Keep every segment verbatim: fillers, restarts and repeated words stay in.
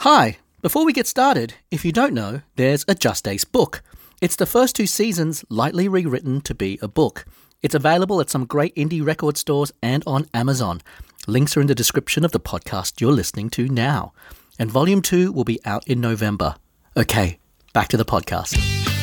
Hi, before we get started, if you don't know, there's a Just Ace book. It's the first two seasons lightly rewritten to be a book. It's available at some great indie record stores and on Amazon. Links are in the description of the podcast you're listening to now. And Volume two will be out in November. Okay, back to the podcast.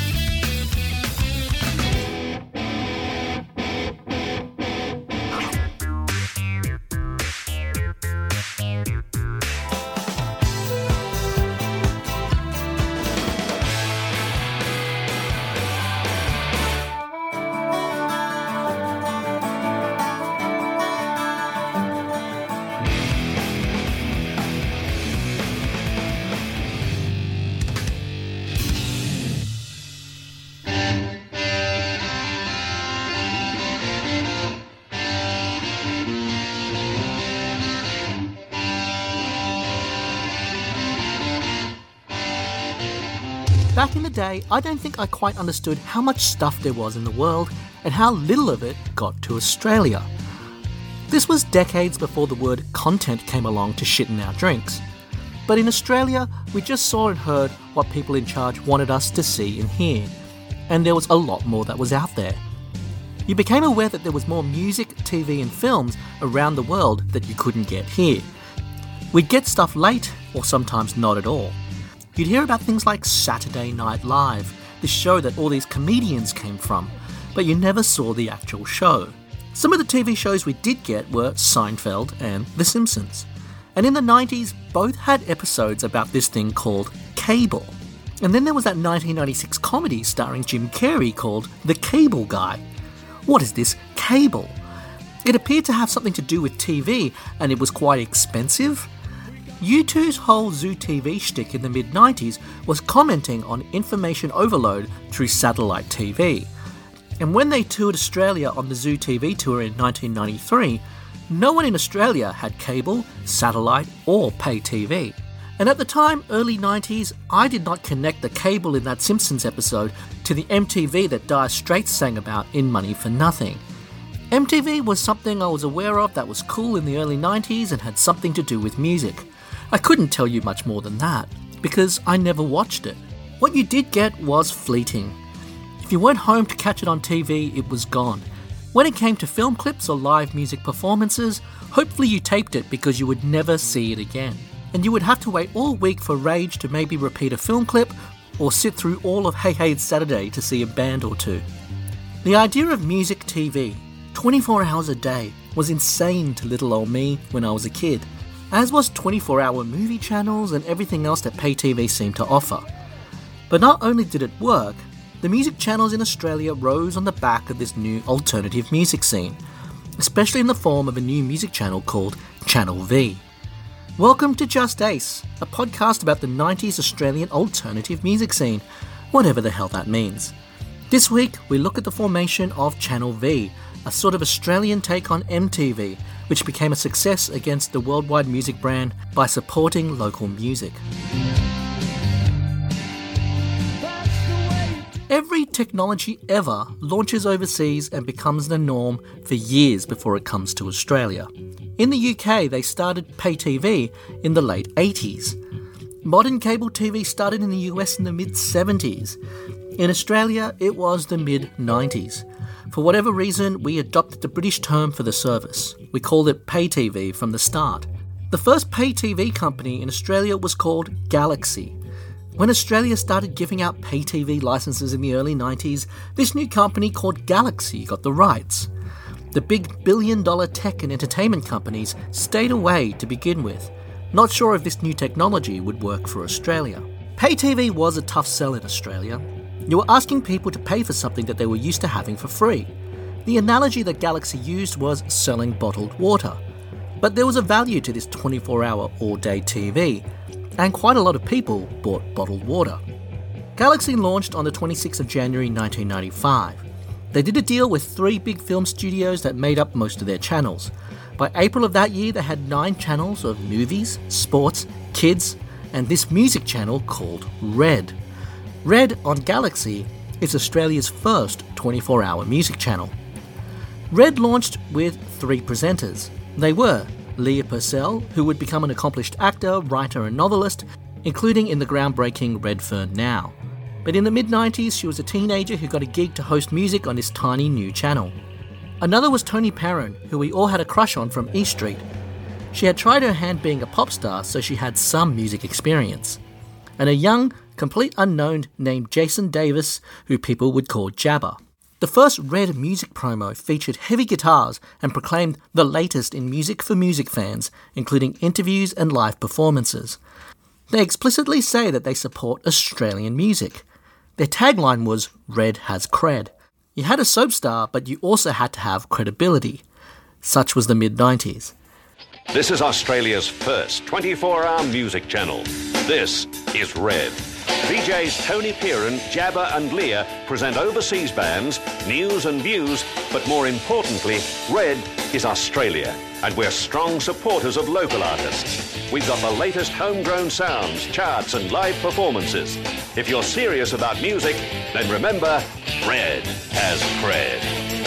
Back in the day, I don't think I quite understood how much stuff there was in the world and how little of it got to Australia. This was decades before the word content came along to shitten our drinks. But in Australia, we just saw and heard what people in charge wanted us to see and hear. And there was a lot more that was out there. You became aware that there was more music, T V and films around the world that you couldn't get here. We'd get stuff late, or sometimes not at all. You'd hear about things like Saturday Night Live, the show that all these comedians came from, but you never saw the actual show. Some of the T V shows we did get were Seinfeld and The Simpsons. And in the nineties, both had episodes about this thing called cable. And then there was that nineteen ninety-six comedy starring Jim Carrey called The Cable Guy. What is this cable? It appeared to have something to do with T V, and it was quite expensive. U two's whole Zoo T V shtick in the mid nineties was commenting on information overload through satellite T V. And when they toured Australia on the Zoo T V tour in nineteen ninety-three, no one in Australia had cable, satellite or pay T V. And at the time, early nineties, I did not connect the cable in that Simpsons episode to the M T V that Dire Straits sang about in Money for Nothing. M T V was something I was aware of that was cool in the early nineties and had something to do with music. I couldn't tell you much more than that, because I never watched it. What you did get was fleeting. If you weren't home to catch it on T V, it was gone. When it came to film clips or live music performances, hopefully you taped it because you would never see it again. And you would have to wait all week for Rage to maybe repeat a film clip, or sit through all of Hey Hey Saturday to see a band or two. The idea of music T V, twenty-four hours a day, was insane to little old me when I was a kid. As was twenty-four hour movie channels and everything else that pay T V seemed to offer. But not only did it work, the music channels in Australia rose on the back of this new alternative music scene, especially in the form of a new music channel called Channel V. Welcome to Just Ace, a podcast about the nineties Australian alternative music scene, whatever the hell that means. This week, we look at the formation of Channel V, a sort of Australian take on M T V, which became a success against the worldwide music brand by supporting local music. Every technology ever launches overseas and becomes the norm for years before it comes to Australia. In the U K, they started pay T V in the late eighties. Modern cable T V started in the U S in the mid seventies. In Australia, it was the mid nineties. For whatever reason, we adopted the British term for the service. We called it pay T V from the start. The first pay T V company in Australia was called Galaxy. When Australia started giving out pay T V licenses in the early nineties, this new company called Galaxy got the rights. The big billion-dollar tech and entertainment companies stayed away to begin with, not sure if this new technology would work for Australia. Pay T V was a tough sell in Australia. You were asking people to pay for something that they were used to having for free. The analogy that Galaxy used was selling bottled water. But there was a value to this twenty-four hour all-day T V, and quite a lot of people bought bottled water. Galaxy launched on the twenty-sixth of January nineteen ninety-five. They did a deal with three big film studios that made up most of their channels. By April of that year, they had nine channels of movies, sports, kids, and this music channel called Red. Red on Galaxy is Australia's first twenty-four hour music channel. Red launched with three presenters. They were Leah Purcell, who would become an accomplished actor, writer and novelist, including in the groundbreaking Redfern Now. But in the mid nineties, she was a teenager who got a gig to host music on this tiny new channel. Another was Toni Perrin, who we all had a crush on from East Street. She had tried her hand being a pop star, so she had some music experience. And a young, complete unknown named Jason Davis, who people would call Jabba. The first Red music promo featured heavy guitars and proclaimed the latest in music for music fans, including interviews and live performances. They explicitly say that they support Australian music. Their tagline was, "Red has cred." You had a soap star, but you also had to have credibility. Such was the mid nineties. This is Australia's first twenty-four hour music channel. This is Red. V Js Toni Perrin, Jabba and Leah present overseas bands, news and views, but more importantly, Red is Australia, and we're strong supporters of local artists. We've got the latest homegrown sounds, charts and live performances. If you're serious about music, then remember, Red has cred.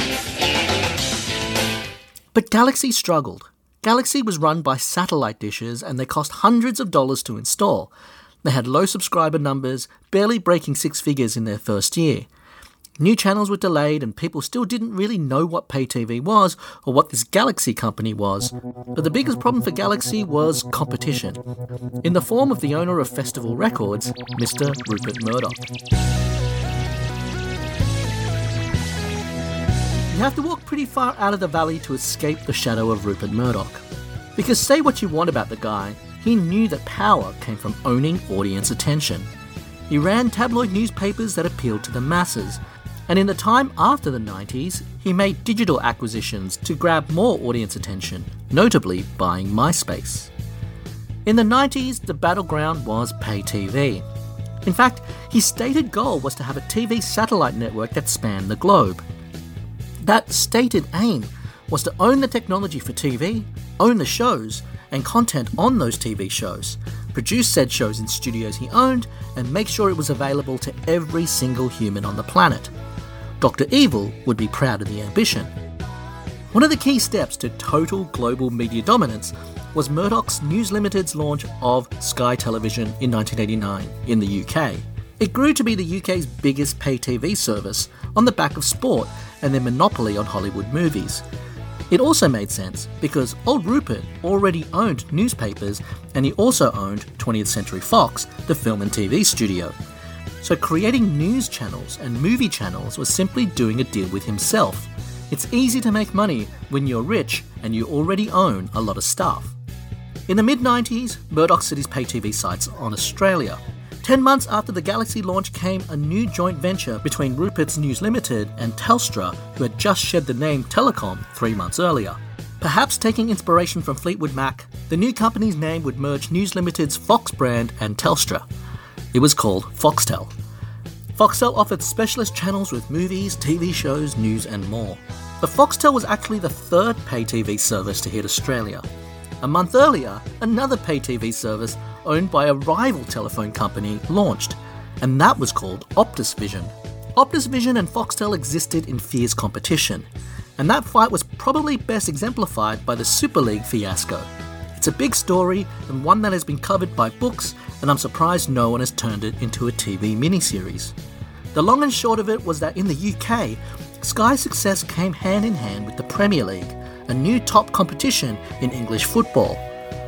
But Galaxy struggled. Galaxy was run by satellite dishes and they cost hundreds of dollars to install. They had low subscriber numbers, barely breaking six figures in their first year. New channels were delayed and people still didn't really know what pay T V was or what this Galaxy company was. But the biggest problem for Galaxy was competition, in the form of the owner of Festival Records, Mister Rupert Murdoch. You have to walk pretty far out of the valley to escape the shadow of Rupert Murdoch. Because say what you want about the guy, he knew that power came from owning audience attention. He ran tabloid newspapers that appealed to the masses, and in the time after the nineties, he made digital acquisitions to grab more audience attention, notably buying MySpace. In the nineties, the battleground was pay T V. In fact, his stated goal was to have a T V satellite network that spanned the globe. That stated aim was to own the technology for T V, own the shows, and content on those T V shows, produce said shows in studios he owned, and make sure it was available to every single human on the planet. Doctor Evil would be proud of the ambition. One of the key steps to total global media dominance was Murdoch's News Limited's launch of Sky Television in nineteen eighty-nine in the U K. It grew to be the U K's biggest pay T V service on the back of sport and their monopoly on Hollywood movies. It also made sense because old Rupert already owned newspapers and he also owned twentieth Century Fox, the film and T V studio. So creating news channels and movie channels was simply doing a deal with himself. It's easy to make money when you're rich and you already own a lot of stuff. In the mid nineties, Murdoch set his pay T V sights on Australia. Ten months after the Galaxy launch came a new joint venture between Rupert's News Limited and Telstra, who had just shed the name Telecom three months earlier. Perhaps taking inspiration from Fleetwood Mac, the new company's name would merge News Limited's Fox brand and Telstra. It was called Foxtel. Foxtel offered specialist channels with movies, T V shows, news and more. But Foxtel was actually the third pay T V service to hit Australia. A month earlier, another pay T V service owned by a rival telephone company launched, and that was called Optus Vision. Optus Vision and Foxtel existed in fierce competition, and that fight was probably best exemplified by the Super League fiasco. It's a big story and one that has been covered by books, and I'm surprised no one has turned it into a T V miniseries. The long and short of it was that in the U K, Sky's success came hand in hand with the Premier League, a new top competition in English football.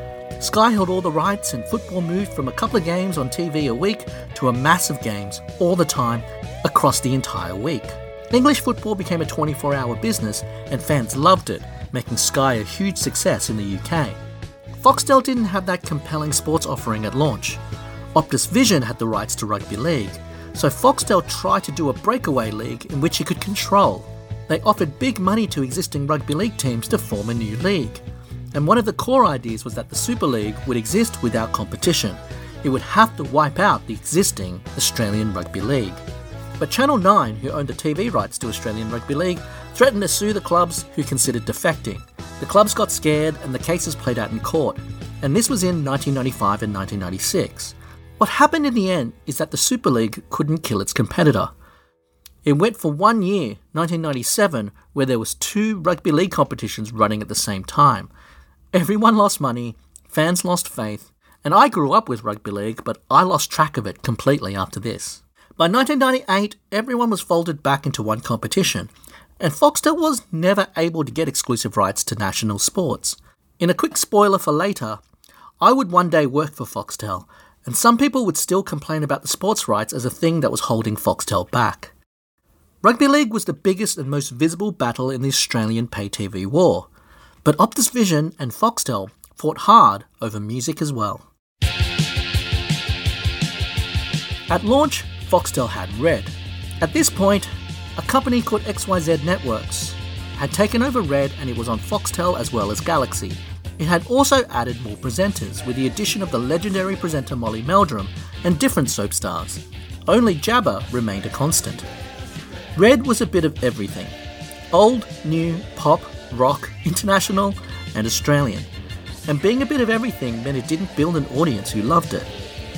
Sky held all the rights and football moved from a couple of games on T V a week to a massive games all the time across the entire week. English football became a twenty-four hour business and fans loved it, making Sky a huge success in the U K. Foxtel didn't have that compelling sports offering at launch. Optus Vision had the rights to rugby league, so Foxtel tried to do a breakaway league in which it could control. They offered big money to existing rugby league teams to form a new league. And one of the core ideas was that the Super League would exist without competition. It would have to wipe out the existing Australian Rugby League. But Channel nine, who owned the T V rights to Australian Rugby League, threatened to sue the clubs who considered defecting. The clubs got scared and the cases played out in court, and this was in nineteen ninety-five and nineteen ninety-six. What happened in the end is that the Super League couldn't kill its competitor. It went for one year, nineteen ninety-seven, where there was two rugby league competitions running at the same time. Everyone lost money, fans lost faith, And I grew up with rugby league, but I lost track of it completely after this. By nineteen ninety-eight, everyone was folded back into one competition, and Foxtel was never able to get exclusive rights to national sports. In a quick spoiler for later, I would one day work for Foxtel, and some people would still complain about the sports rights as a thing that was holding Foxtel back. Rugby league was the biggest and most visible battle in the Australian pay-T V war, but Optus Vision and Foxtel fought hard over music as well. At launch, Foxtel had Red. At this point, a company called X Y Z Networks had taken over Red, and it was on Foxtel as well as Galaxy. It had also added more presenters, with the addition of the legendary presenter Molly Meldrum and different soap stars. Only Jabba remained a constant. Red was a bit of everything. Old, new, pop, rock, international and Australian. And being a bit of everything meant it didn't build an audience who loved it.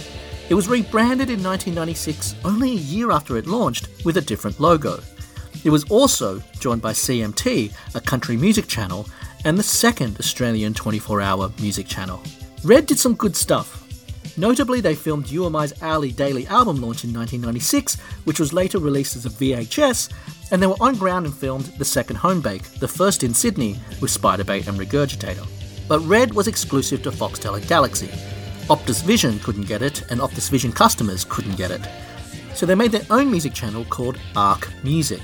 It was rebranded in nineteen ninety-six, only a year after it launched, with a different logo. It was also joined by C M T, a country music channel, and the second Australian twenty-four hour music channel. Red did some good stuff. Notably, they filmed U M I's hourly daily album launch in nineteen ninety-six, which was later released as a V H S, and they were on ground and filmed The Second Home Bake, the first in Sydney, with Spiderbait and Regurgitator. But Red was exclusive to Foxtel and Galaxy. Optus Vision couldn't get it, and Optus Vision customers couldn't get it. So they made their own music channel called Arc Music.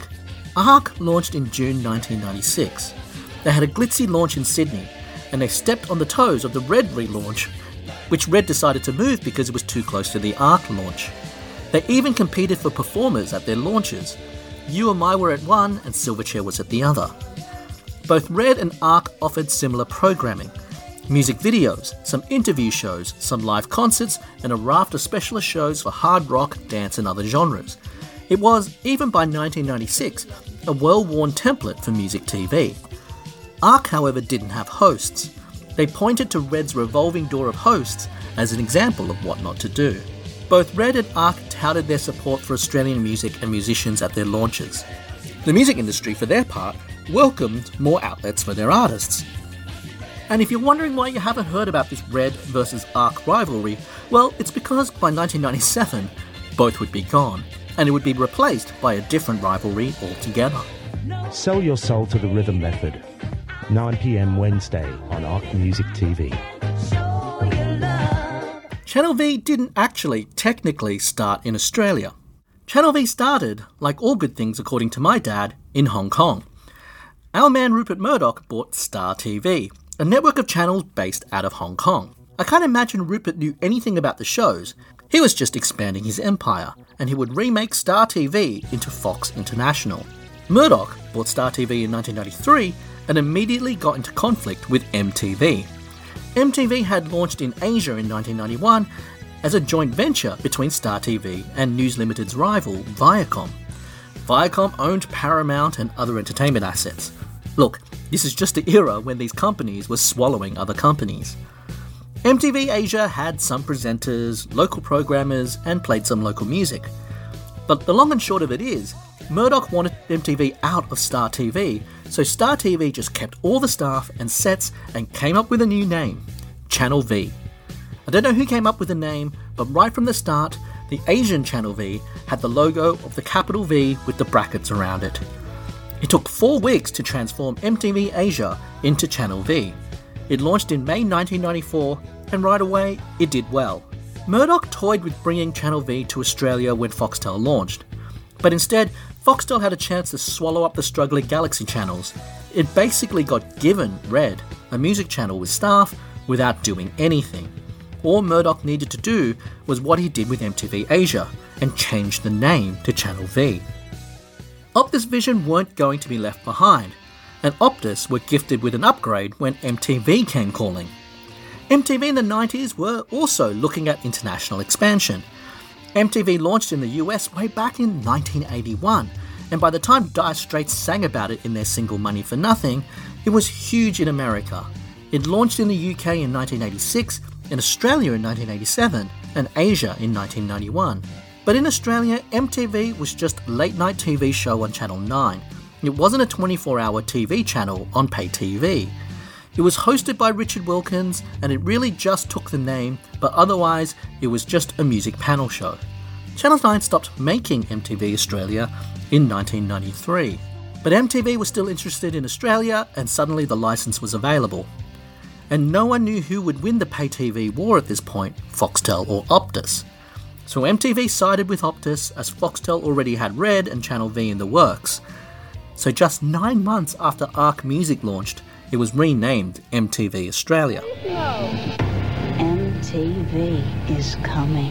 Arc launched in June nineteen ninety-six. They had a glitzy launch in Sydney, and they stepped on the toes of the Red relaunch, which Red decided to move because it was too close to the Arc launch. They even competed for performers at their launches. U M I were at one and Silverchair was at the other. Both Red and Arc offered similar programming. Music videos, some interview shows, some live concerts, and a raft of specialist shows for hard rock, dance and other genres. It was, even by nineteen ninety-six, a well-worn template for music T V. Arc, however, didn't have hosts. They pointed to Red's revolving door of hosts as an example of what not to do. Both Red and Arc touted their support for Australian music and musicians at their launches. The music industry, for their part, welcomed more outlets for their artists. And if you're wondering why you haven't heard about this Red versus Arc rivalry, well, it's because by nineteen ninety-seven, both would be gone, and it would be replaced by a different rivalry altogether. Sell your soul to the Rhythm Method. nine p.m. Wednesday on Arc Music T V. Channel V didn't actually technically start in Australia. Channel V started, like all good things according to my dad, in Hong Kong. Our man Rupert Murdoch bought Star T V, a network of channels based out of Hong Kong. I can't imagine Rupert knew anything about the shows. He was just expanding his empire, and he would remake Star T V into Fox International. Murdoch bought Star T V in nineteen ninety-three and immediately got into conflict with M T V. M T V had launched in Asia in nineteen ninety-one as a joint venture between Star T V and News Limited's rival, Viacom. Viacom owned Paramount and other entertainment assets. Look, this is just the era when these companies were swallowing other companies. M T V Asia had some presenters, local programmers, and played some local music. But the long and short of it is, Murdoch wanted M T V out of Star T V, so Star T V just kept all the staff and sets and came up with a new name, Channel V. I don't know who came up with the name, but right from the start, the Asian Channel V had the logo of the capital V with the brackets around it. It took four weeks to transform M T V Asia into Channel V. It launched in May nineteen ninety-four, and right away, it did well. Murdoch toyed with bringing Channel V to Australia when Foxtel launched. But instead, Foxtel had a chance to swallow up the struggling Galaxy channels. It basically got given Red, a music channel with staff, without doing anything. All Murdoch needed to do was what he did with M T V Asia, and change the name to Channel V. Optus Vision weren't going to be left behind, and Optus were gifted with an upgrade when M T V came calling. M T V in the nineties were also looking at international expansion. M T V launched in the U S way back in nineteen eighty-one, and by the time Dire Straits sang about it in their single Money for Nothing, it was huge in America. It launched in the U K in nineteen eighty-six, in Australia in nineteen eighty-seven, and Asia in nineteen ninety-one. But in Australia, M T V was just a late-night T V show on Channel nine. It wasn't a twenty-four hour T V channel on pay T V. It was hosted by Richard Wilkins, and it really just took the name, but otherwise it was just a music panel show. Channel nine stopped making M T V Australia in nineteen ninety-three, but M T V was still interested in Australia, and suddenly the licence was available. And no one knew who would win the pay T V war at this point, Foxtel or Optus. So M T V sided with Optus, as Foxtel already had Red and Channel V in the works. So just nine months after Ark Music launched, it was renamed M T V Australia. M T V is coming,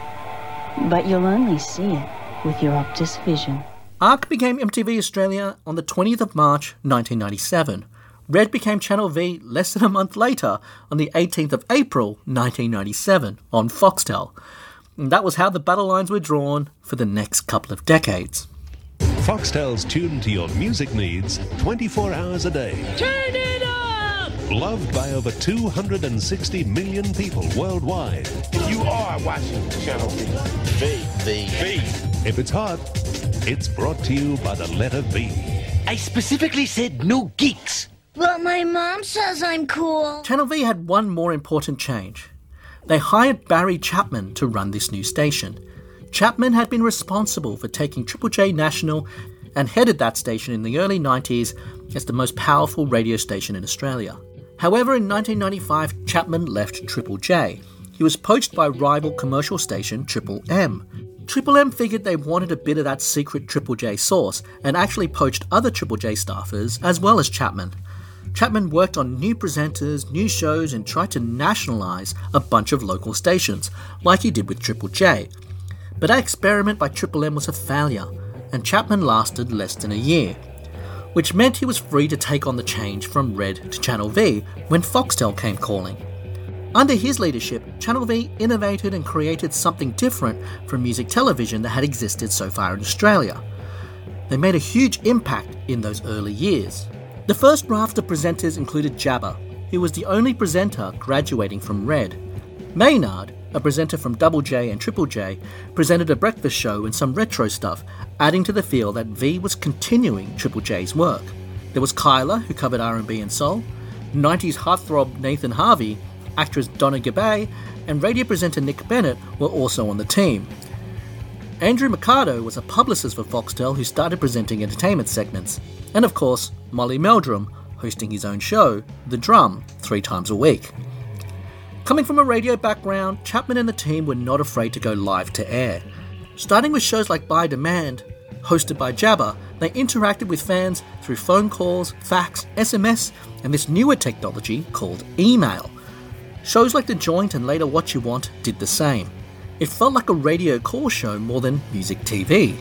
but you'll only see it with your Optus Vision. Ark became M T V Australia on the twentieth of March nineteen ninety-seven. Red became Channel V less than a month later on the eighteenth of April nineteen ninety-seven on Foxtel. And that was how the battle lines were drawn for the next couple of decades. Foxtel's tuned to your music needs twenty-four hours a day. Turn it up! Loved by over two hundred sixty million people worldwide. You are watching Channel V. V. V. V. If it's hot, it's brought to you by the letter V. I specifically said no geeks. But my mom says I'm cool. Channel V had one more important change. They hired Barry Chapman to run this new station. Chapman had been responsible for taking Triple J national and headed that station in the early nineties as the most powerful radio station in Australia. However, in nineteen ninety-five, Chapman left Triple J. He was poached by rival commercial station Triple M. Triple M figured they wanted a bit of that secret Triple J sauce and actually poached other Triple J staffers as well as Chapman. Chapman worked on new presenters, new shows, and tried to nationalise a bunch of local stations, like he did with Triple J. But that experiment by Triple M was a failure, and Chapman lasted less than a year, which meant he was free to take on the change from Red to Channel V when Foxtel came calling. Under his leadership, Channel V innovated and created something different from music television that had existed so far in Australia. They made a huge impact in those early years. The first raft of presenters included Jabba, who was the only presenter graduating from Red. Maynard, a presenter from Double J and Triple J, presented a breakfast show and some retro stuff, adding to the feel that V was continuing Triple J's work. There was Kyla, who covered R and B and soul, nineties heartthrob Nathan Harvey, actress Donna Gabay, and radio presenter Nick Bennett were also on the team. Andrew Mercado was a publicist for Foxtel who started presenting entertainment segments. And of course, Molly Meldrum, hosting his own show, The Drum, three times a week. Coming from a radio background, Chapman and the team were not afraid to go live to air. Starting with shows like By Demand, hosted by Jabba, they interacted with fans through phone calls, fax, S M S, and this newer technology called email. Shows like The Joint and later What You Want did the same. It felt like a radio call show more than music T V.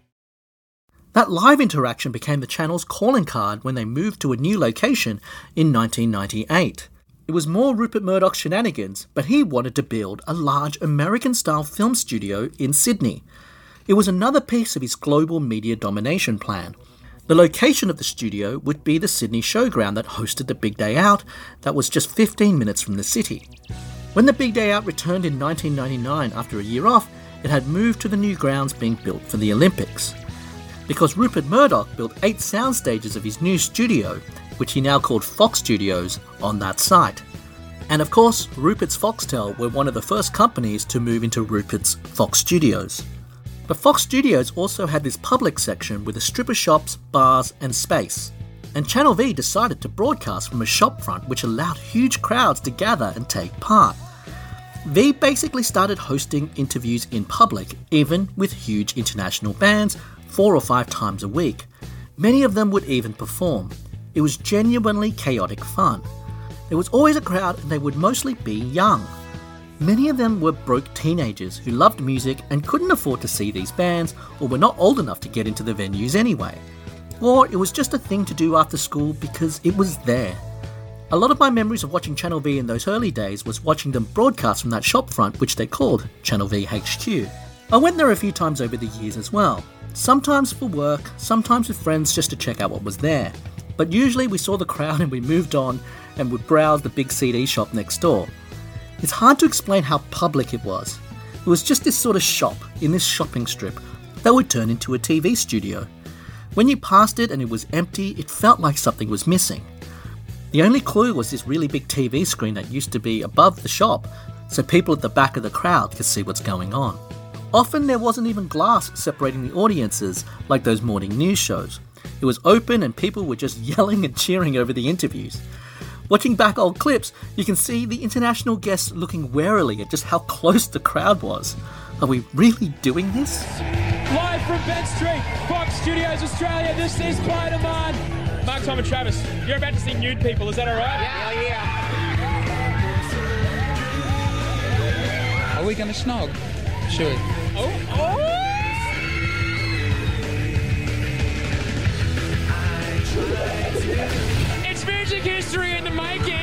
That live interaction became the channel's calling card when they moved to a new location in nineteen ninety-eight. It was more Rupert Murdoch's shenanigans, but he wanted to build a large American-style film studio in Sydney. It was another piece of his global media domination plan. The location of the studio would be the Sydney Showground that hosted the Big Day Out that was just fifteen minutes from the city. When the Big Day Out returned in nineteen ninety-nine after a year off, it had moved to the new grounds being built for the Olympics. Because Rupert Murdoch built eight sound stages of his new studio, which he now called Fox Studios, on that site. And of course, Rupert's Foxtel were one of the first companies to move into Rupert's Fox Studios. But Fox Studios also had this public section with the stripper shops, bars and space. And Channel V decided to broadcast from a shopfront which allowed huge crowds to gather and take part. V basically started hosting interviews in public, even with huge international bands, four or five times a week. Many of them would even perform. It was genuinely chaotic fun. There was always a crowd and they would mostly be young. Many of them were broke teenagers who loved music and couldn't afford to see these bands or were not old enough to get into the venues anyway. Or it was just a thing to do after school because it was there. A lot of my memories of watching Channel V in those early days was watching them broadcast from that shopfront which they called Channel V H Q. I went there a few times over the years as well. Sometimes for work, sometimes with friends just to check out what was there. But usually we saw the crowd and we moved on and would browse the big C D shop next door. It's hard to explain how public it was. It was just this sort of shop in this shopping strip that would turn into a T V studio. When you passed it and it was empty, it felt like something was missing. The only clue was this really big T V screen that used to be above the shop, so people at the back of the crowd could see what's going on. Often there wasn't even glass separating the audiences like those morning news shows. It was open and people were just yelling and cheering over the interviews. Watching back old clips, you can see the international guests looking warily at just how close the crowd was. Are we really doing this? Live from Ben Street, Fox Studios Australia, this is Spider-Man. Mark, Tom and Travis, you're about to see nude people, is that alright? Yeah, yeah. Are we going to snog? Should we? Oh, oh! It's music history in the making.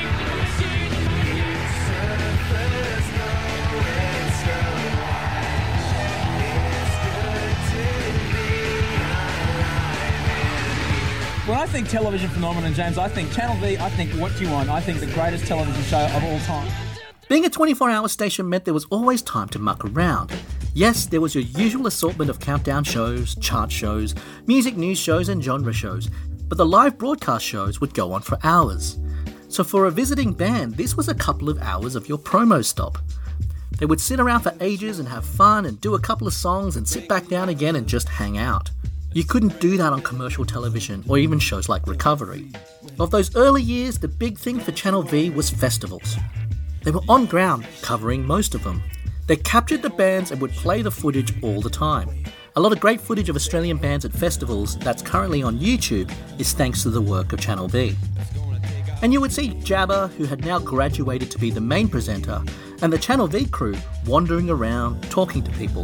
When I think television phenomenon, James, I think Channel V, I think What You Want, I think the greatest television show of all time. Being a twenty-four hour station meant there was always time to muck around. Yes, there was your usual assortment of countdown shows, chart shows, music news shows and genre shows, but the live broadcast shows would go on for hours. So for a visiting band, this was a couple of hours of your promo stop. They would sit around for ages and have fun and do a couple of songs and sit back down again and just hang out. You couldn't do that on commercial television or even shows like Recovery. Of those early years, the big thing for Channel V was festivals. They were on ground, covering most of them. They captured the bands and would play the footage all the time. A lot of great footage of Australian bands at festivals that's currently on YouTube is thanks to the work of Channel V. And you would see Jabba, who had now graduated to be the main presenter, and the Channel V crew wandering around, talking to people.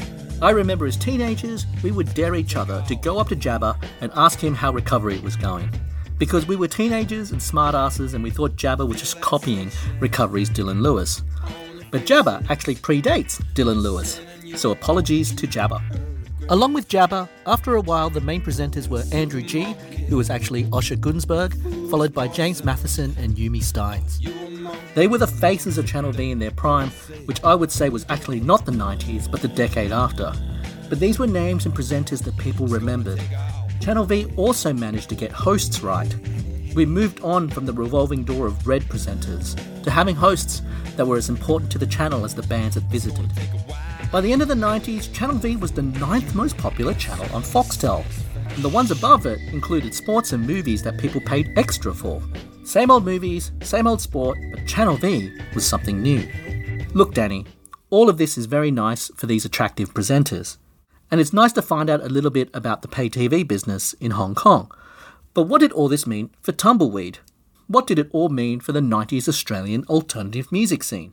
I remember as teenagers, we would dare each other to go up to Jabba and ask him how Recovery was going. Because we were teenagers and smartasses and we thought Jabba was just copying Recovery's Dylan Lewis. But Jabba actually predates Dylan Lewis, so apologies to Jabba. Along with Jabba, after a while the main presenters were Andrew G, who was actually Osher Gunsberg, followed by James Matheson and Yumi Steins. They were the faces of Channel V in their prime, which I would say was actually not the nineties, but the decade after. But these were names and presenters that people remembered. Channel V also managed to get hosts right. We moved on from the revolving door of red presenters to having hosts that were as important to the channel as the bands it visited. By the end of the nineties, Channel V was the ninth most popular channel on Foxtel, and the ones above it included sports and movies that people paid extra for. Same old movies, same old sport, but Channel V was something new. Look, Danny, all of this is very nice for these attractive presenters, and it's nice to find out a little bit about the pay T V business in Hong Kong. But what did all this mean for Tumbleweed? What did it all mean for the nineties Australian alternative music scene?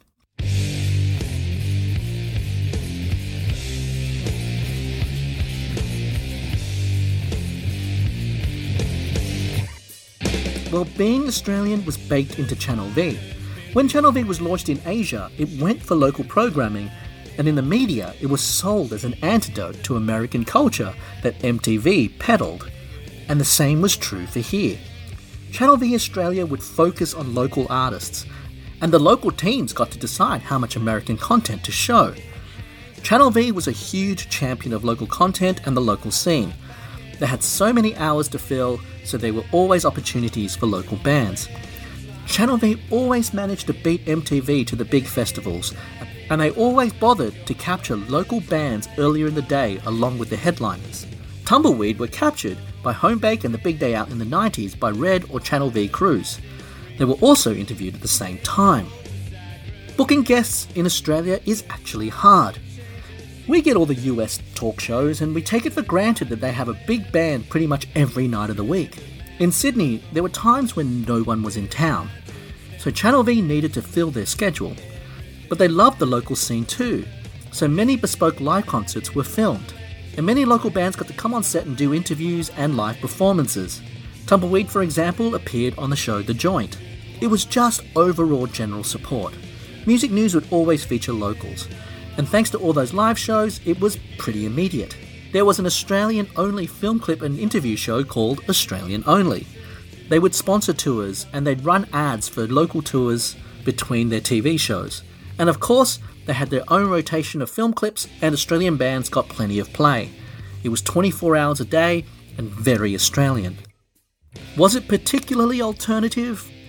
Well, being Australian was baked into Channel V. When Channel V was launched in Asia, it went for local programming, and in the media, it was sold as an antidote to American culture that M T V peddled. And the same was true for here. Channel V Australia would focus on local artists, and the local teams got to decide how much American content to show. Channel V was a huge champion of local content and the local scene. They had so many hours to fill, so there were always opportunities for local bands. Channel V always managed to beat M T V to the big festivals, and they always bothered to capture local bands earlier in the day along with the headliners. Tumbleweed were captured by Homebake and The Big Day Out in the nineties by Red or Channel V crews. They were also interviewed at the same time. Booking guests in Australia is actually hard. We get all the U S talk shows and we take it for granted that they have a big band pretty much every night of the week. In Sydney, there were times when no one was in town, so Channel V needed to fill their schedule. But they loved the local scene too, so many bespoke live concerts were filmed, and many local bands got to come on set and do interviews and live performances. Tumbleweed, for example, appeared on the show The Joint. It was just overall general support. Music news would always feature locals, and thanks to all those live shows, it was pretty immediate. There was an Australian-only film clip and interview show called Australian Only. They would sponsor tours, and they'd run ads for local tours between their T V shows. And of course, they had their own rotation of film clips, and Australian bands got plenty of play. It was twenty-four hours a day, and very Australian. Was it particularly alternative?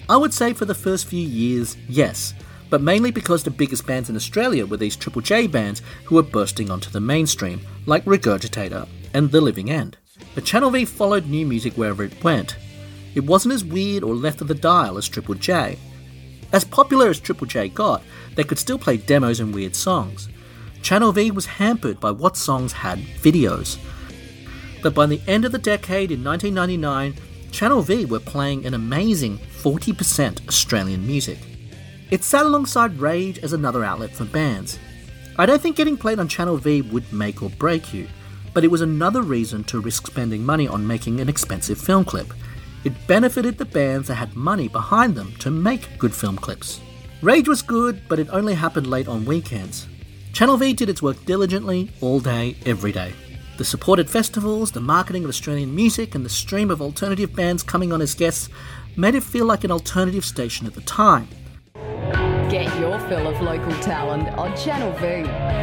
I would say for the first few years, yes, but mainly because the biggest bands in Australia were these Triple J bands who were bursting onto the mainstream, like Regurgitator and The Living End. But Channel V followed new music wherever it went. It wasn't as weird or left of the dial as Triple J. As popular as Triple J got, they could still play demos and weird songs. Channel V was hampered by what songs had videos. But by the end of the decade in nineteen ninety-nine, Channel V were playing an amazing forty percent Australian music. It sat alongside Rage as another outlet for bands. I don't think getting played on Channel V would make or break you, but it was another reason to risk spending money on making an expensive film clip. It benefited the bands that had money behind them to make good film clips. Rage was good, but it only happened late on weekends. Channel V did its work diligently, all day, every day. The support at festivals, the marketing of Australian music, and the stream of alternative bands coming on as guests made it feel like an alternative station at the time. Get your fill of local talent on Channel V.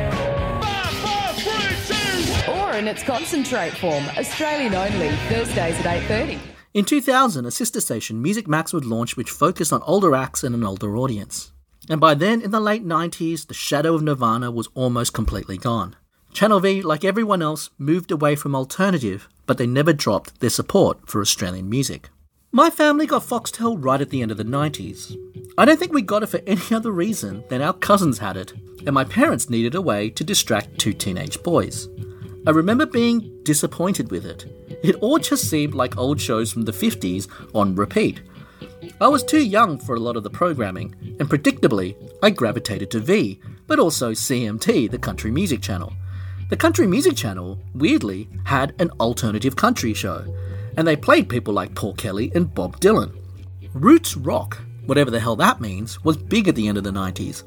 Five, four, three, two. Or in its concentrate form, Australian only, Thursdays at eight thirty. In two thousand, a sister station, Music Max, would launch, which focused on older acts and an older audience. And by then, in the late nineties, the shadow of Nirvana was almost completely gone. Channel V, like everyone else, moved away from alternative, but they never dropped their support for Australian music. My family got Foxtel right at the end of the nineties. I don't think we got it for any other reason than our cousins had it, and my parents needed a way to distract two teenage boys. I remember being disappointed with it. It all just seemed like old shows from the fifties on repeat. I was too young for a lot of the programming, and predictably, I gravitated to V, but also C M T, the country music channel. The country music channel, weirdly, had an alternative country show, and they played people like Paul Kelly and Bob Dylan. Roots rock, whatever the hell that means, was big at the end of the nineties.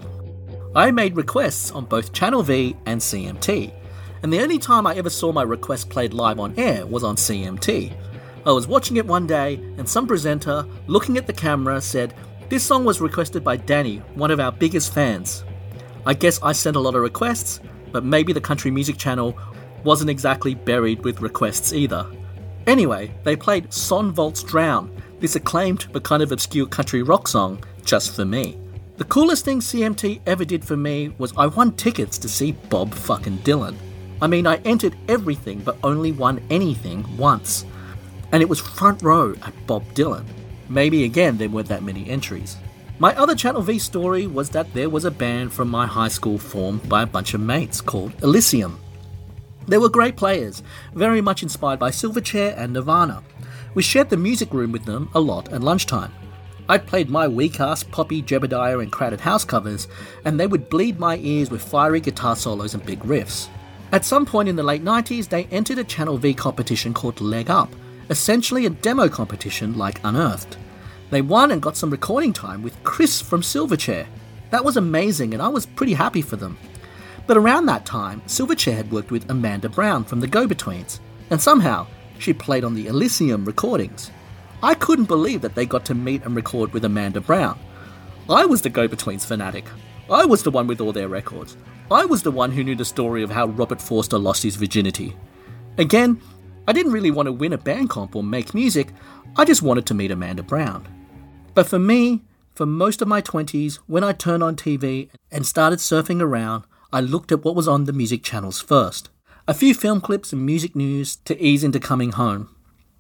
I made requests on both Channel V and C M T, and the only time I ever saw my request played live on air was on C M T. I was watching it one day, and some presenter, looking at the camera, said, "This song was requested by Danny, one of our biggest fans." I guess I sent a lot of requests, but maybe the country music channel wasn't exactly buried with requests either. Anyway, they played Son Volts Drown, this acclaimed but kind of obscure country rock song, just for me. The coolest thing C M T ever did for me was I won tickets to see Bob fucking Dylan. I mean, I entered everything but only won anything once. And it was front row at Bob Dylan. Maybe again there weren't that many entries. My other Channel V story was that there was a band from my high school formed by a bunch of mates called Elysium. They were great players, very much inspired by Silverchair and Nirvana. We shared the music room with them a lot at lunchtime. I played my weak-ass Poppy, Jebediah and Crowded House covers, and they would bleed my ears with fiery guitar solos and big riffs. At some point in the late nineties, they entered a Channel V competition called Leg Up, essentially a demo competition like Unearthed. They won and got some recording time with Chris from Silverchair. That was amazing and I was pretty happy for them. But around that time, Silverchair had worked with Amanda Brown from the Go-Betweens, and somehow she played on the Elysium recordings. I couldn't believe that they got to meet and record with Amanda Brown. I was the Go-Betweens fanatic. I was the one with all their records. I was the one who knew the story of how Robert Forster lost his virginity. Again, I didn't really want to win a band comp or make music, I just wanted to meet Amanda Brown. But for me, for most of my twenties, when I turned on T V and started surfing around, I looked at what was on the music channels first. A few film clips and music news to ease into coming home.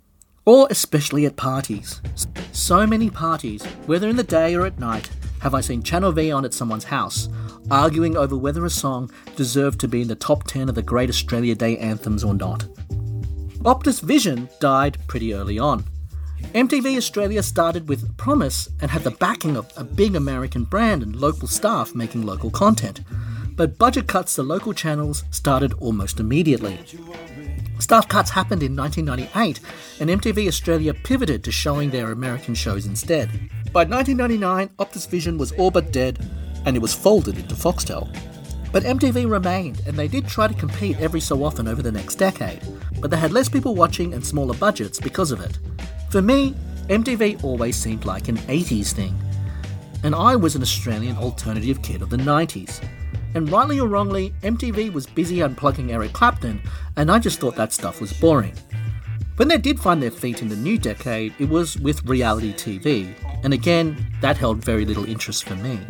Or especially at parties. So many parties, whether in the day or at night, have I seen Channel V on at someone's house, arguing over whether a song deserved to be in the top ten of the Great Australia Day anthems or not. Optus Vision died pretty early on. M T V Australia started with promise and had the backing of a big American brand and local staff making local content. But budget cuts to local channels started almost immediately. Staff cuts happened in nineteen ninety-eight, and M T V Australia pivoted to showing their American shows instead. By nineteen ninety-nine, Optus Vision was all but dead, and it was folded into Foxtel. But M T V remained, and they did try to compete every so often over the next decade, but they had less people watching and smaller budgets because of it. For me, M T V always seemed like an eighties thing, and I was an Australian alternative kid of the nineties. And rightly or wrongly, M T V was busy unplugging Eric Clapton, and I just thought that stuff was boring. When they did find their feet in the new decade, it was with reality T V, and again, that held very little interest for me.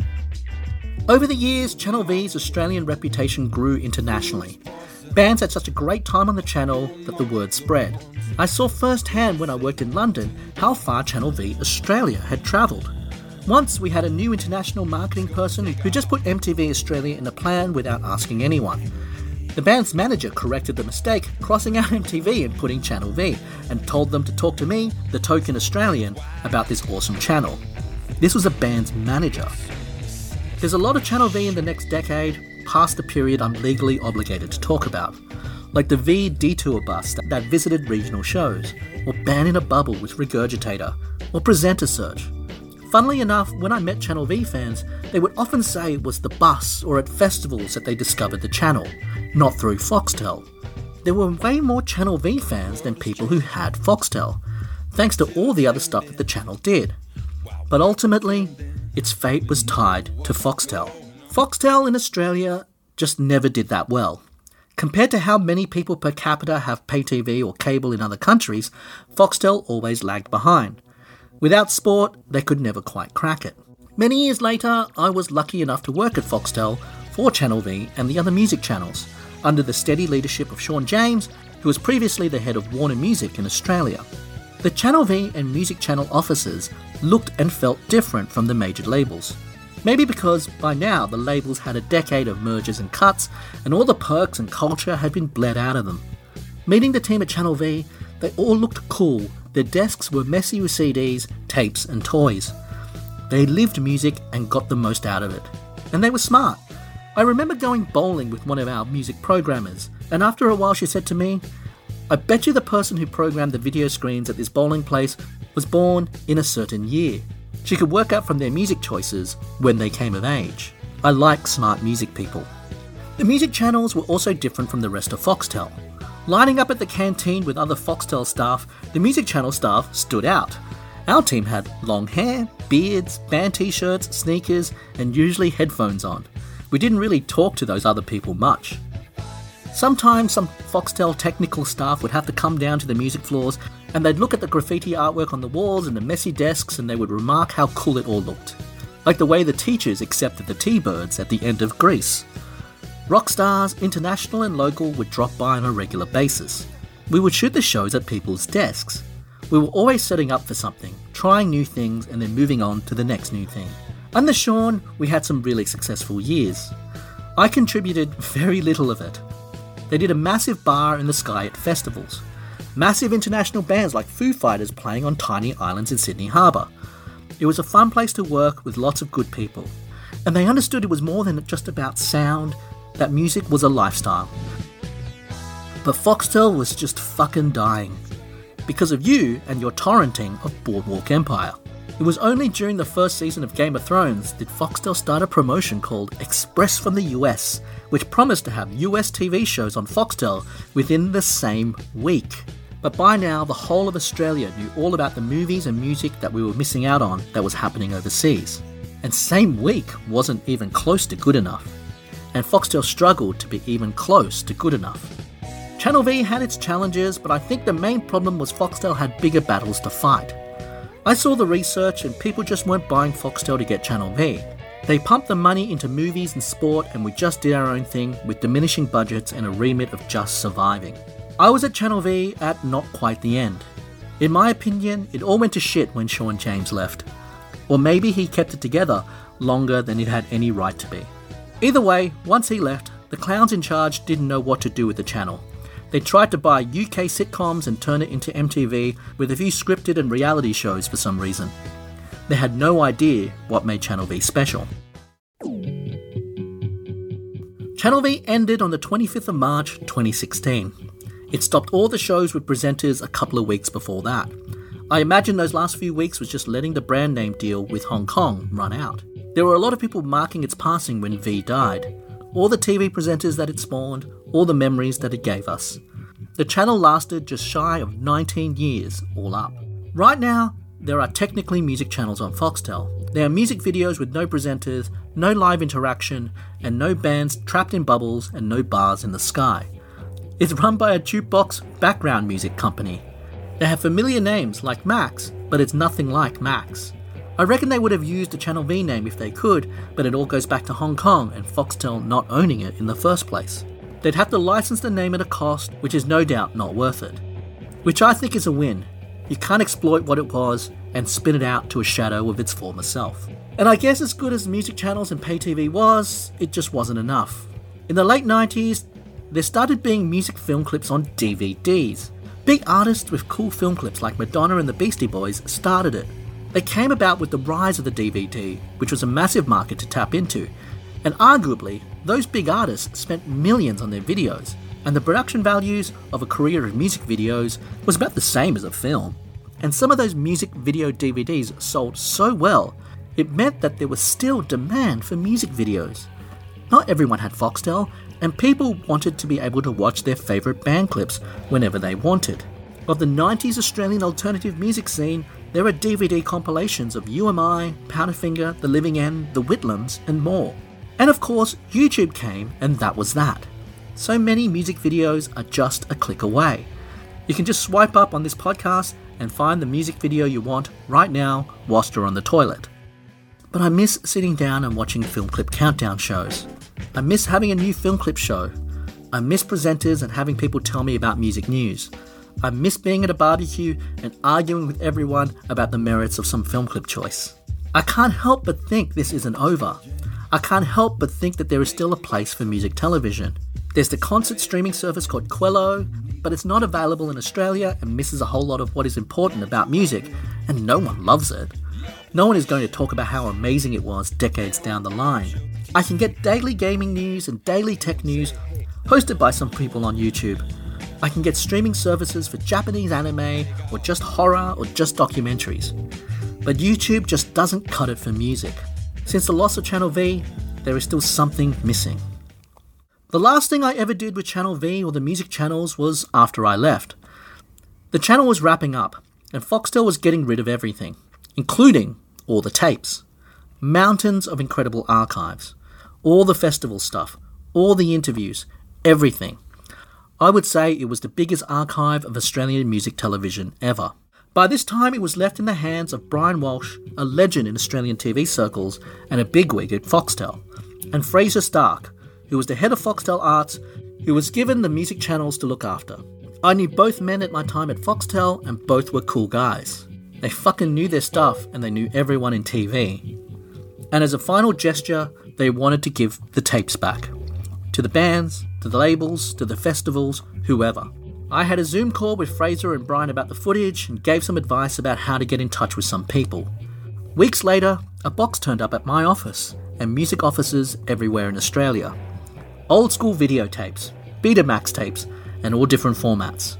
Over the years, Channel V's Australian reputation grew internationally. Bands had such a great time on the channel that the word spread. I saw firsthand when I worked in London how far Channel V Australia had travelled. Once we had a new international marketing person who just put M T V Australia in a plan without asking anyone. The band's manager corrected the mistake, crossing out M T V and putting Channel V, and told them to talk to me, the token Australian, about this awesome channel. This was a band's manager. There's a lot of Channel V in the next decade, past the period I'm legally obligated to talk about, like the V Detour bus that visited regional shows, or Band in a Bubble with Regurgitator, or Presenter Search. Funnily enough, when I met Channel V fans, they would often say it was the bus or at festivals that they discovered the channel, not through Foxtel. There were way more Channel V fans than people who had Foxtel, thanks to all the other stuff that the channel did. But ultimately, its fate was tied to Foxtel. Foxtel in Australia just never did that well. Compared to how many people per capita have pay T V or cable in other countries, Foxtel always lagged behind. Without sport, they could never quite crack it. Many years later, I was lucky enough to work at Foxtel for Channel V and the other music channels, under the steady leadership of Sean James, who was previously the head of Warner Music in Australia. The Channel V and music channel offices looked and felt different from the major labels. Maybe because by now the labels had a decade of mergers and cuts, and all the perks and culture had been bled out of them. Meeting the team at Channel V, they all looked cool. Their desks were messy with C Ds, tapes and toys. They lived music and got the most out of it. And they were smart. I remember going bowling with one of our music programmers, and after a while she said to me, "I bet you the person who programmed the video screens at this bowling place was born in a certain year." She could work out from their music choices when they came of age. I like smart music people. The music channels were also different from the rest of Foxtel. Lining up at the canteen with other Foxtel staff, the music channel staff stood out. Our team had long hair, beards, band t-shirts, sneakers, and usually headphones on. We didn't really talk to those other people much. Sometimes some Foxtel technical staff would have to come down to the music floors and they'd look at the graffiti artwork on the walls and the messy desks and they would remark how cool it all looked. Like the way the teachers accepted the T-Birds at the end of Grease. Rock stars, international and local, would drop by on a regular basis. We would shoot the shows at people's desks. We were always setting up for something, trying new things and then moving on to the next new thing. Under Sean, we had some really successful years. I contributed very little of it. They did a massive bar in the sky at festivals. Massive international bands like Foo Fighters playing on tiny islands in Sydney Harbour. It was a fun place to work with lots of good people. And they understood it was more than just about sound, that music was a lifestyle. But Foxtel was just fucking dying. Because of you and your torrenting of Boardwalk Empire. It was only during the first season of Game of Thrones did Foxtel start a promotion called Express from the U S, which promised to have U S T V shows on Foxtel within the same week. But by now, the whole of Australia knew all about the movies and music that we were missing out on that was happening overseas. And same week wasn't even close to good enough. And Foxtel struggled to be even close to good enough. Channel V had its challenges, but I think the main problem was Foxtel had bigger battles to fight. I saw the research and people just weren't buying Foxtel to get Channel V. They pumped the money into movies and sport and we just did our own thing with diminishing budgets and a remit of just surviving. I was at Channel V at not quite the end. In my opinion, it all went to shit when Sean James left. Or maybe he kept it together longer than it had any right to be. Either way, once he left, the clowns in charge didn't know what to do with the channel. They tried to buy U K sitcoms and turn it into M T V with a few scripted and reality shows for some reason. They had no idea what made Channel V special. Channel V ended on the twenty-fifth of March twenty sixteen. It stopped all the shows with presenters a couple of weeks before that. I imagine those last few weeks was just letting the brand name deal with Hong Kong run out. There were a lot of people marking its passing when V died. All the T V presenters that it spawned, all the memories that it gave us. The channel lasted just shy of nineteen years, all up. Right now, there are technically music channels on Foxtel. There are music videos with no presenters, no live interaction, and no bands trapped in bubbles and no bars in the sky. It's run by a jukebox background music company. They have familiar names like Max, but it's nothing like Max. I reckon they would have used the Channel V name if they could, but it all goes back to Hong Kong and Foxtel not owning it in the first place. They'd have to license the name at a cost, which is no doubt not worth it. Which I think is a win. You can't exploit what it was and spin it out to a shadow of its former self. And I guess as good as music channels and pay T V was, it just wasn't enough. In the late nineties, there started being music film clips on D V Ds. Big artists with cool film clips like Madonna and the Beastie Boys started it. They came about with the rise of the D V D, which was a massive market to tap into. And arguably, those big artists spent millions on their videos, and the production values of a career of music videos was about the same as a film. And some of those music video D V Ds sold so well, it meant that there was still demand for music videos. Not everyone had Foxtel, and people wanted to be able to watch their favourite band clips whenever they wanted. Of the nineties Australian alternative music scene, there are D V D compilations of U M I, Powderfinger, The Living End, The Whitlams, and more. And of course, YouTube came, and that was that. So many music videos are just a click away. You can just swipe up on this podcast and find the music video you want right now whilst you're on the toilet. But I miss sitting down and watching film clip countdown shows. I miss having a new film clip show. I miss presenters and having people tell me about music news. I miss being at a barbecue and arguing with everyone about the merits of some film clip choice. I can't help but think this isn't over. I can't help but think that there is still a place for music television. There's the concert streaming service called Quello, but it's not available in Australia and misses a whole lot of what is important about music, and no one loves it. No one is going to talk about how amazing it was decades down the line. I can get daily gaming news and daily tech news hosted by some people on YouTube. I can get streaming services for Japanese anime, or just horror, or just documentaries. But YouTube just doesn't cut it for music. Since the loss of Channel V, there is still something missing. The last thing I ever did with Channel V or the music channels was after I left. The channel was wrapping up, and Foxtel was getting rid of everything, including all the tapes. Mountains of incredible archives. All the festival stuff. All the interviews. Everything. I would say it was the biggest archive of Australian music television ever. By this time, it was left in the hands of Brian Walsh, a legend in Australian T V circles and a bigwig at Foxtel, and Fraser Stark, who was the head of Foxtel Arts, who was given the music channels to look after. I knew both men at my time at Foxtel, and both were cool guys. They fucking knew their stuff, and they knew everyone in T V. And as a final gesture, they wanted to give the tapes back. To the bands, to the labels, to the festivals, whoever. I had a Zoom call with Fraser and Brian about the footage and gave some advice about how to get in touch with some people. Weeks later, a box turned up at my office and music offices everywhere in Australia. Old school videotapes, Betamax tapes, and all different formats.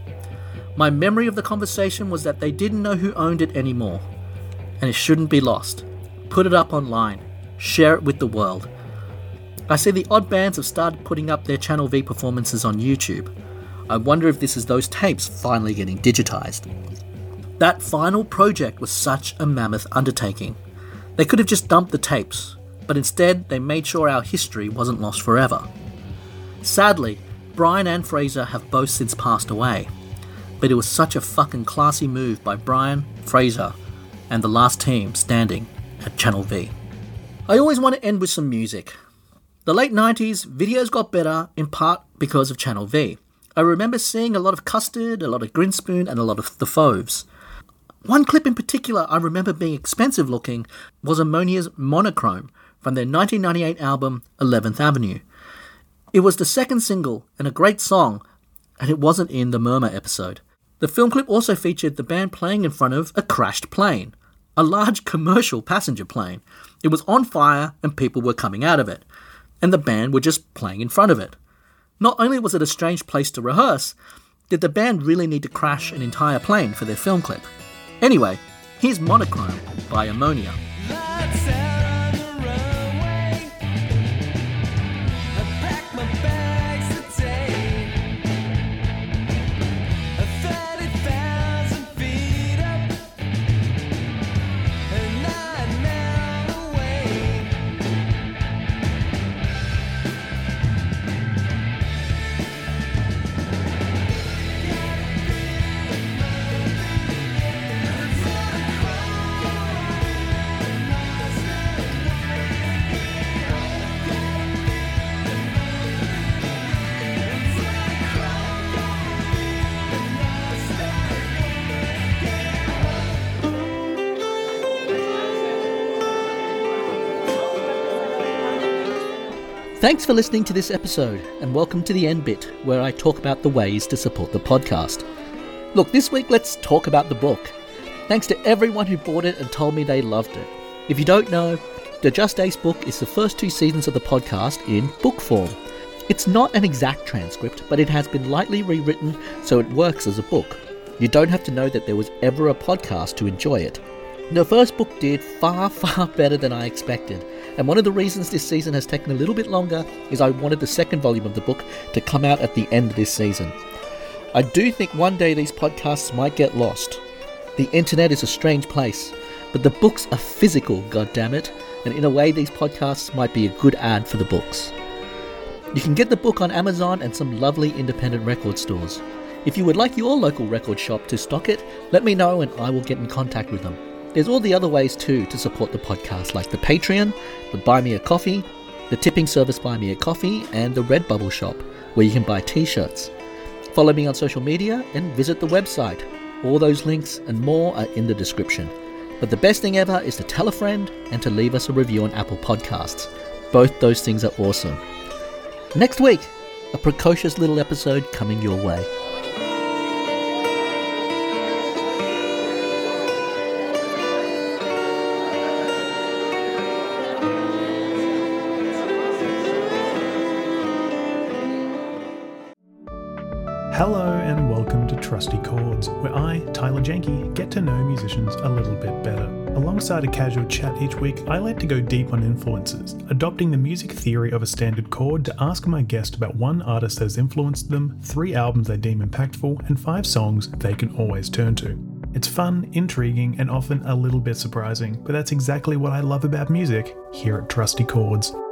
My memory of the conversation was that they didn't know who owned it anymore, and it shouldn't be lost. Put it up online, share it with the world. I see the odd bands have started putting up their Channel V performances on YouTube. I wonder if this is those tapes finally getting digitised. That final project was such a mammoth undertaking. They could have just dumped the tapes, but instead they made sure our history wasn't lost forever. Sadly, Brian and Fraser have both since passed away, but it was such a fucking classy move by Brian, Fraser, and the last team standing at Channel V. I always want to end with some music. The late nineties, videos got better in part because of Channel V. I remember seeing a lot of Custard, a lot of Grinspoon, and a lot of the Fauves. One clip in particular I remember being expensive looking was Ammonia's Monochrome from their nineteen ninety-eight album eleventh Avenue. It was the second single and a great song, and it wasn't in the Murmur episode. The film clip also featured the band playing in front of a crashed plane, a large commercial passenger plane. It was on fire and people were coming out of it, and the band were just playing in front of it. Not only was it a strange place to rehearse, did the band really need to crash an entire plane for their film clip? Anyway, here's Monochrome by Ammonia. Thanks for listening to this episode, and welcome to the end bit, where I talk about the ways to support the podcast. Look, this week let's talk about the book. Thanks to everyone who bought it and told me they loved it. If you don't know, the Just Ace book is the first two seasons of the podcast in book form. It's not an exact transcript, but it has been lightly rewritten so it works as a book. You don't have to know that there was ever a podcast to enjoy it. The first book did far, far better than I expected, and one of the reasons this season has taken a little bit longer is I wanted the second volume of the book to come out at the end of this season. I do think one day these podcasts might get lost. The internet is a strange place, but the books are physical, goddammit, and in a way these podcasts might be a good ad for the books. You can get the book on Amazon and some lovely independent record stores. If you would like your local record shop to stock it, let me know and I will get in contact with them. There's all the other ways too to support the podcast, like the Patreon, the Buy Me a Coffee, the tipping service Buy Me a Coffee, and the Redbubble shop, where you can buy t-shirts. Follow me on social media and visit the website. All those links and more are in the description. But the best thing ever is to tell a friend and to leave us a review on Apple Podcasts. Both those things are awesome. Next week, a precocious little episode coming your way. Hello and welcome to Trusty Chords, where I, Tyler Janke, get to know musicians a little bit better. Alongside a casual chat each week, I like to go deep on influences, adopting the music theory of a standard chord to ask my guest about one artist that has influenced them, three albums they deem impactful, and five songs they can always turn to. It's fun, intriguing, and often a little bit surprising, but that's exactly what I love about music here at Trusty Chords.